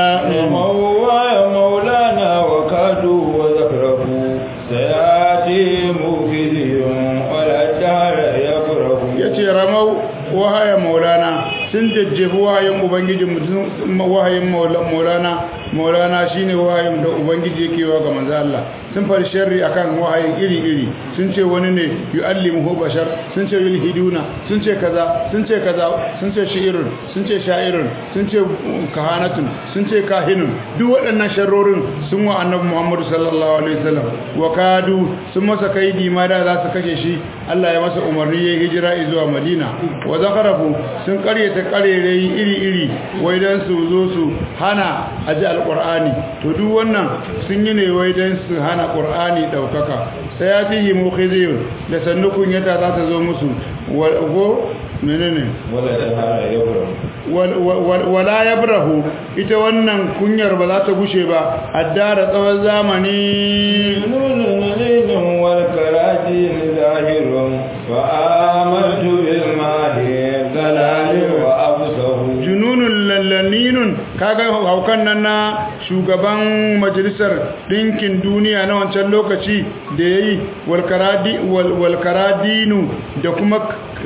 mawwa maulana wa kadu wa zakrahu sayati mufidiyun wala dara yakrahu yace ramau wahaya maulana sun jajjefi wahayin ubangijin wahayin maulana shine wahayin da ubangiji yake wa ga manzo Allah sun fari sharri akan wahayin iri-iri sun ce wani ne yu'allimuhu bashar sun ce yulhiduna sun ce kaza sun ce kaza sun ce shi'irun sun ce sha'irun sun ce kahanatun sun ce kahinun duk waɗannan sharrorin sun wa annabi Muhammad sallallahu alaihi wasallam wa kadu sun masa kaidi ma da za su kashe shi Allah ya masa umarni ya hijira zuwa Madina wa zakarafu sun karyata karerai iri-iri wai dan su zo su hana aji alqur'ani to duk wannan sun yi ne wai dan su hana qur'ani daukaka sai ya tihi mukhizir da sannukun yata za ta zo musu go menene wala yabrahu ita wannan kunyar ba za ta gushe ba addara tsawon zamani wal karajin zahirun wa amantu bil mahdi zalali wa absahu jununun lallaninun kaga haukan nan na shugaban majalisar dinkin duniya na wancan lokaci da yayi wal karadinu da kuma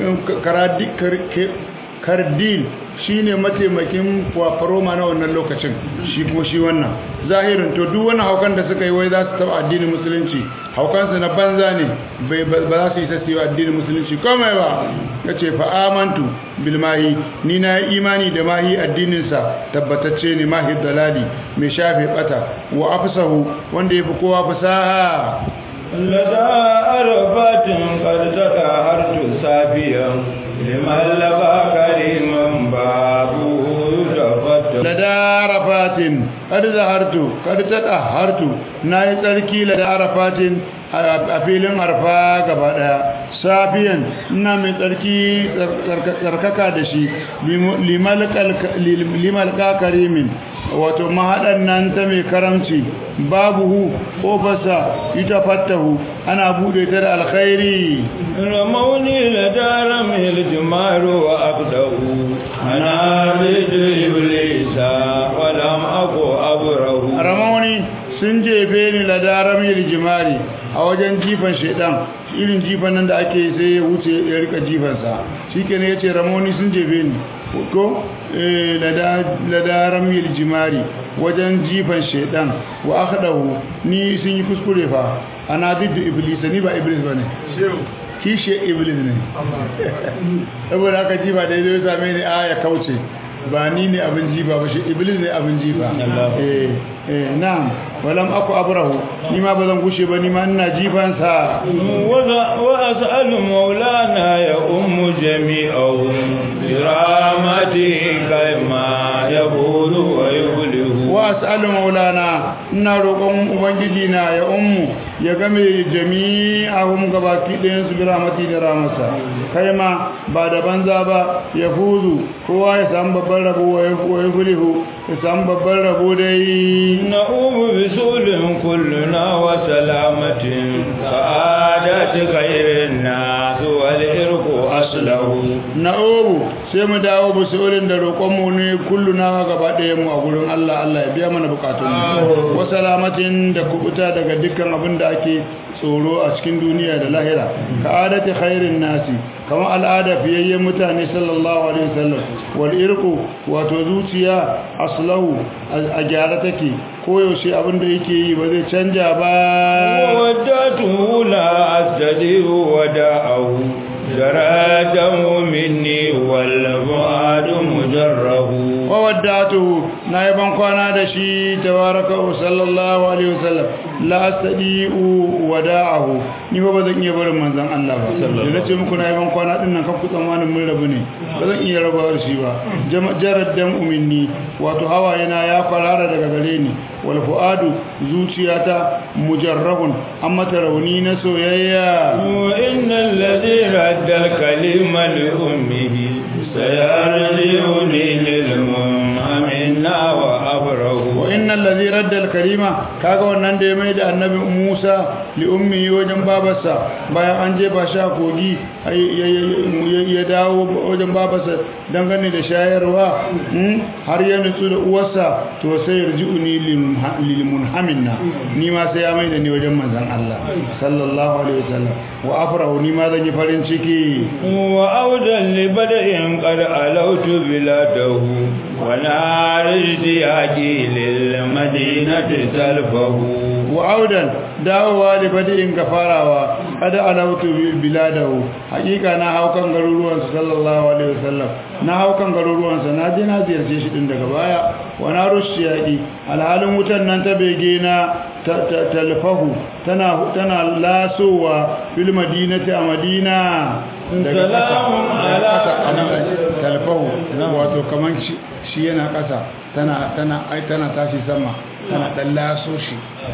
kardil shine mataimakin faroma na wannan lokacin shi kuma shi wannan zahirin to duk wannan haukan da suka yi wai za su taba addinin musulunci haukansu na banza ne ba za su yi sassewa addinin musulunci komai ba yace fa amantu bil mahi ni na imani da mahi addininsa tabbatacce ne mahi dalali mai shafe bata wa afsahu wanda yafi kowa fasaha لدى أربات قد تطهرت سافيا لمن لبى كريما بابه تفتح لدى عرفات قد تطهرت ناي تركي لدى عرفات a filin arfa gaba daya safiyan ina mai tsarkaka da shi limalka karimin wato mahaɗan nan ta mai karamci babuhu ƙofarsa ita fattahu ana buɗe ta da alkhairi ramauni da dara mai lijimaru wa abdahu ana rijo iblisa wadam ako aburahu ramauni sun jefe ni ladaram iljimari a wajen jifan shedan irin jifan nan da ake sai ya wuce ya rika jifansa shikenan yace ramoni sun jefe ni ko ladaram iljimari wajen jifan shedan wa akhdahu ni sun yi kuskure fa ana biddu iblis ni ba iblis bane kishi iblis ne saboda haka jifa da yazo ya same ni ya kauce ba ni ne abin jifa ba shi iblis ne abin jifa na'am walam aku abrahu ni ma bazan gushe ba ni ma ina jifan sa wa as'alu maulana ya ummu jami'u biramati kayma yaqulu wa yulihu wa as'alu maulana ina roƙon ubangiji na ya ummu ya game jami'ahum gabaki ɗayan su biramati da ramasa kayma ba da banza ba ya fuzu kowa ya samu babban rabo wa yulihu ya samu babban rabo dai na'ubu bisulin kulluna wa salamatin sa'adati khairin nas wal irqu aslahu na'ubu sai mu dawo bisulin da roƙon mu ne kulluna gaba ɗaya mu a gurin Allah Allah ya biya mana bukatun mu wa salamatin da kubuta daga dukkan abin da ake tsoro a cikin duniya da lahira ka adati khairin nasi kama al'ada fiyayyen mutane sallallahu alaihi wasallam wal irqu wato zuciya aslahu a gyara take koyaushe abinda yake yi ba zai canja ba wadatu la asjadi wada'u jaradahu minni wal bu'adu mujarrahu wa waddatu na ban kwana da shi tabaraka sallallahu alaihi wasallam la astadi'u wada'ahu ni ba zan iya barin manzon Allah ba da nace muku na ban kwana din nan kan ku tsammanin mun rabu ne ba zan iya rabawa da shi ba jaraddan uminni wato hawa yana ya farara daga gare ni wal fuadu zuciyata mujarrahun amma tarawni na soyayya wa innal ladhi radda al kalima li ummihi sayarji'uni lil mu'minina wa abrahu wa innal ladhi radda al kalima kaga wannan da ya mai da annabi Musa li ummi wajen babarsa bayan an je ba sha kogi ya dawo wajen babarsa dangane da shayarwa har ya nutsu da uwarsa to sai yarji'uni lil munhaminna ni ma sai ya mai da ni wajen manzon Allah sallallahu alaihi wasallam wa afrahu ni ma zan yi farin ciki wa audan li bada'in qad alautu biladahu wa naridi yaqi lil madinati talfahu wa audan dawowa da badi'in gafarawa kada alautu biladahu hakika na haukan garuruwan sallallahu alaihi wasallam na haukan garuruwan sa na je na ziyarce shi din daga baya wa na rushiyaki alhalin wutan nan ta bege na talfahu tana lasowa fil madinati a madina daga kasa talfahu wato kaman shi yana kasa tana tashi sama tana dan laso shi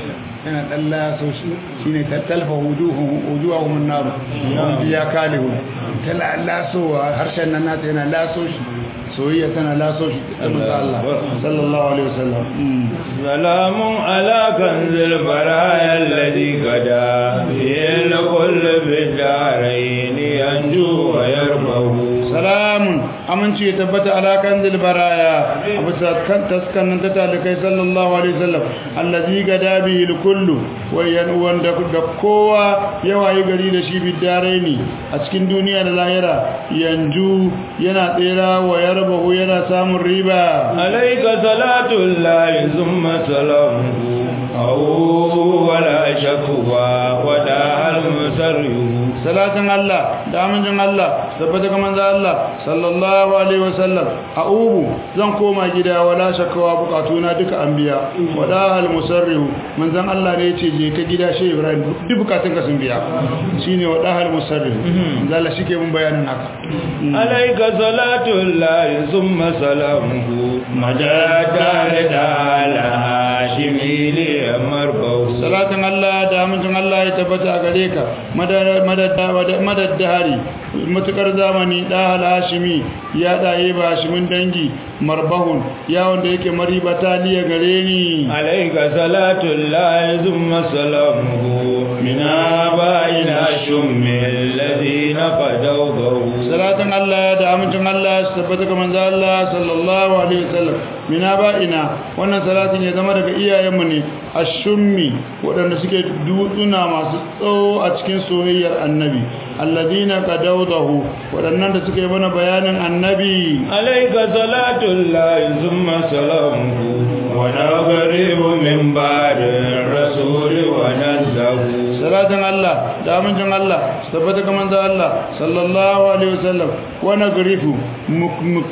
shine talfa wujuhum an-nar ya kalihu tana lasowa harshen nan nata yana laso shi soyayya tana laso shi Allah sallallahu alaihi wasallam salamun ala kanzil baraya alladhi gada bil kulli bidarain yanju wa yarbahu salamun aminci ya tabbata ala kanzil baraya abu kan taskan nan ta talikai sallallahu alaihi wasallam alladhi gada bil kullu wanda da kowa yawayi gari da shi bidaraini a cikin duniya da lahira yanju yana tsira wa yarbahu yana samun riba alayka salatu llahi thumma salamuhu aw wala shakwa wa da'al musarrihu salatin Allah da amincin Allah tabbata ga manzo Allah sallallahu alaihi wasallam a'ubu zan koma gida wala shakwa bukatuna duka anbiya wa da'al musarrihu manzon Allah ne yace je ka gida Shehu Ibrahim duk bukatunka sun biya shine wa da'al musarrihu manzo Allah shike mun bayanin haka alayka salatu llahi thumma salamuhu madada ala hashimili marbahu salatin Allah da amincin Allah ya tabbata gare ka madaddahari matukar zamani da hashimi ya daye ba hashimin dangi marbahun ya wanda yake mariba taliya gare ni alayka salatu llahi thumma salamuhu min abaina shummi alladhina qadawdahu salatin Allah da amincin Allah tabbata ga manzo Allah sallallahu alaihi wasallam min abaina wannan salatin ya zama daga iyayenmu ne ashummi wadanda suke dutsuna masu tsawo a cikin soyayyar annabi alladhina qadawdahu wadannan da suke mana bayanin annabi alayka salatu llahi thumma salamuhu wa nagribu min ba'di rasul wa nazahu salatin Allah da amincin Allah tabbata ga manzo Allah sallallahu alaihi wasallam wa nagribu mu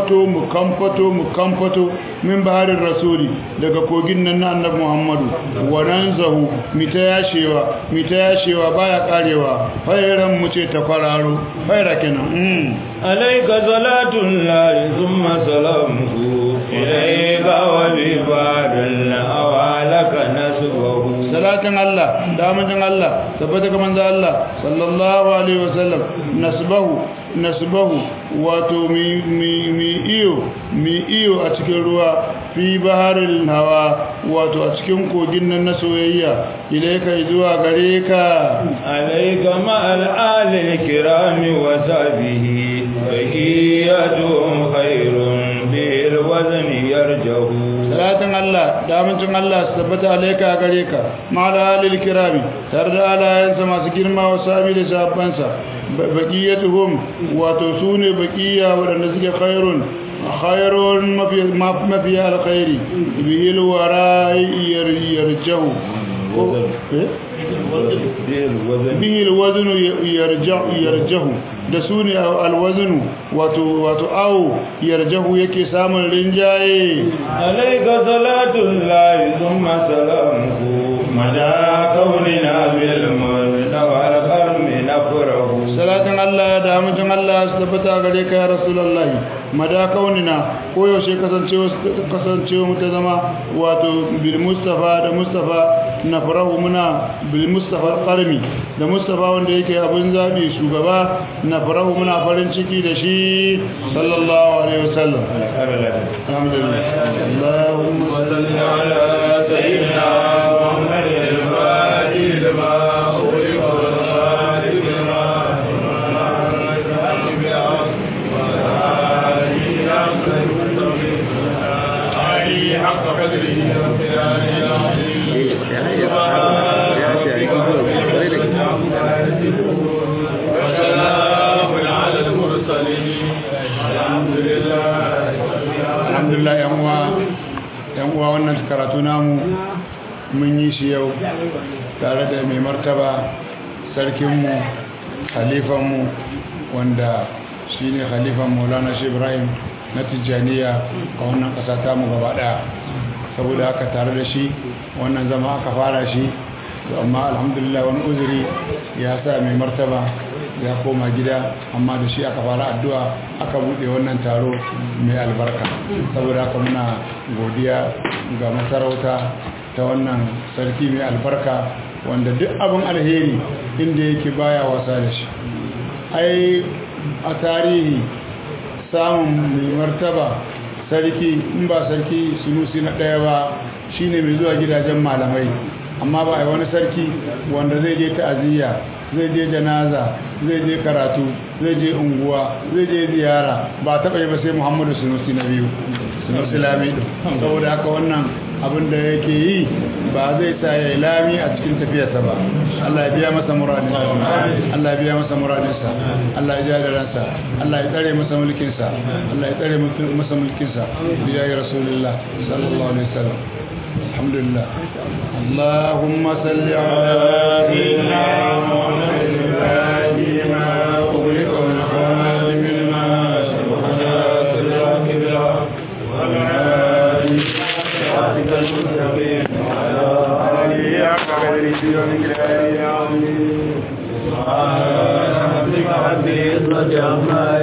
kamfato min baharin rasuli daga kogin nan na annabi Muhammadu wa nanzahu mita yashewa baya karewa fayran mu ce ta kwararo fayra kenan alayka salatu llahi thumma salamuhu ilayka wa bi badal awalaka nasbuhu salatin Allah da amincin Allah tabbata ga manzo Allah sallallahu alaihi wasallam nasbahu wato mi iyo a cikin ruwa fi baharil hawa wato a cikin kogin nan na soyayya ilaika zuwa gare ka alayka ma al kirami wa sahbihi baqiyatuhum khairun bil wazni yarjahu salatin Allah da amincin Allah su tabbata alaika gare ka ma al kirami tarda alayansa masu girma wa sahabi da sahabbansa baqiyatuhum wato sune baqiya wadanda suke khairun mafi alkhairi bihil wara yarjahu bihil waznu yarjahu da sune alwaznu wato awo yarjahu yake samun rinjaye alayka salatu llahi thumma salamuhu mada kaunina bil mulki wal karmi nafrahu salatin Allah da amincin Allah su tabbata gare ka ya rasulullahi mada kaunina koyaushe kasancewa mu ta zama wato bil mustafa da mustafa nafrahu muna bil mustafa qarmi da mustafa wanda yake abin zabi shugaba nafrahu muna farin ciki da shi sallallahu alaihi wasallam alhamdulillah Allahumma salli ala sayyidina Muhammadin al-fatih lima حق قدره وامتنانه العظيم وسلام على المرسلين الحمد لله yan uwa wannan karatu namu mun yi shi yau tare da mai martaba sarkinmu khalifanmu wanda shi ne khalifan maulana shi ibrahim na tijjaniya a wannan ƙasa tamu gaba ɗaya saboda haka tare da shi wannan zama aka fara shi amma alhamdulillah wani uzuri ya sa mai martaba ya koma gida amma da shi aka fara addu'a aka buɗe wannan taro mai albarka saboda haka muna godiya ga masarauta ta wannan sarki mai albarka wanda duk abin alheri inda yake baya wasa da shi ai a tarihi samun mai martaba sarki in ba sarki sunusi na ɗaya ba shine mai zuwa gidajen malamai amma ba a wani sarki wanda zai je ta'aziyya zai je janaza zai je karatu zai je unguwa zai je ziyara ba taɓa yi ba sai muhammadu sunusi na biyu sunusi lamido saboda haka wannan abin da yake yi ba zai sa ya yi lami a cikin tafiyarsa ba Allah ya biya masa muradinsa Allah ya biya masa muradinsa Allah ya jada ransa Allah ya tsare masa mulkinsa Allah ya tsare masa mulkinsa biya ya rasulullah sallallahu alaihi wasallam alhamdulillah Allahumma salli ala sayyidina Muhammadin ma ughliqa min khadimin ma sabaqana sallallahu alaihi wa sallam